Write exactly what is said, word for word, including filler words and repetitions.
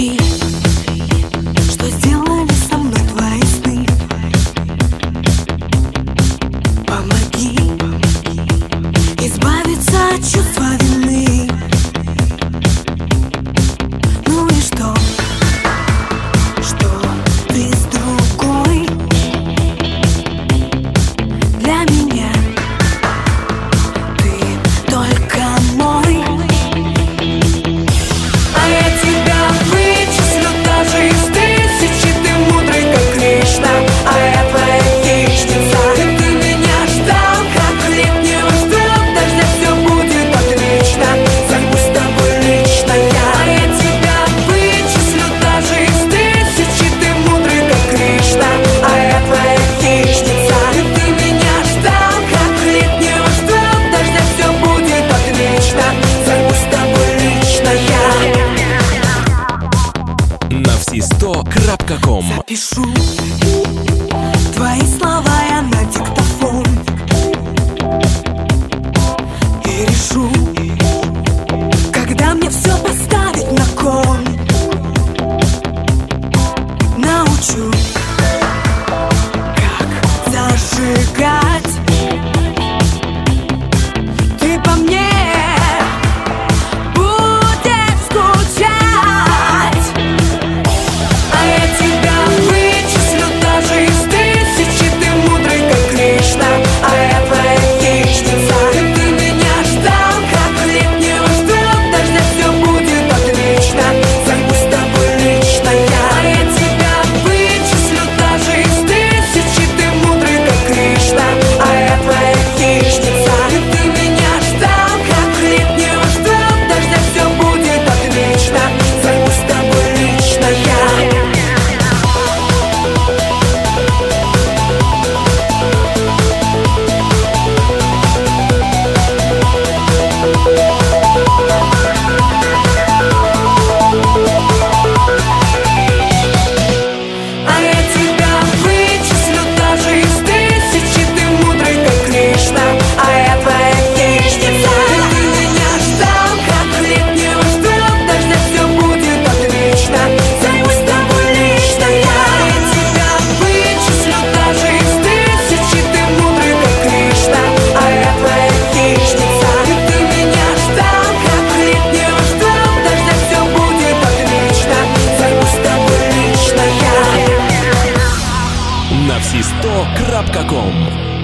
Смотри, что сделали со мной твои сны. Помоги избавиться от чувства вины. Ну и что? Что ты с другой? Для меня ты только мой. А я тебя вычислю даже из тысячи. Ты мудрый, как Кришна, а я твоя хищница. И ты меня ждал, как летнего ждал дождя. Все будет отлично, займусь с тобой лично я. А я тебя вычислю даже из тысячи. Ты мудрый, как Кришна, а я твоя хищница. И ты меня ждал, как летнего ждал дождя. Все будет отлично, займусь с тобой лично я. Навсисто крапка ком. Запишу твои слова я на диктофон и решу, когда мне все поставить на кон. Научу, как зажигать. Ты по мне будешь скучать. А я тебя вычислю даже из тысячи. Ты мудрый, как Кришна, а я твоя хищница. И ты меня ждал, как летнего ждал дождя. Все будет отлично, займусь с тобой лично я. А я тебя вычислю даже из тысячи. Ты мудрый, как Кришна, а я твоя хищница. И ты меня ждал, как летнего ждал дождя. Все будет отлично, займусь с тобой лично я. А я тебя вычислю даже из тысячи. Ты мудрый, как Кришна, а я твоя хищница. И ты меня ждал, как летнего ждал дождя. Все будет отлично, займусь с тобой лично я. А я тебя вычислю даже из тысячи. Ты мудрый, как Кришна, а я твоя хищница. И ты меня ждал, как летнего ждал дождя. Все будет отлично, займусь с тобой лично я. Навсисто крапка ком.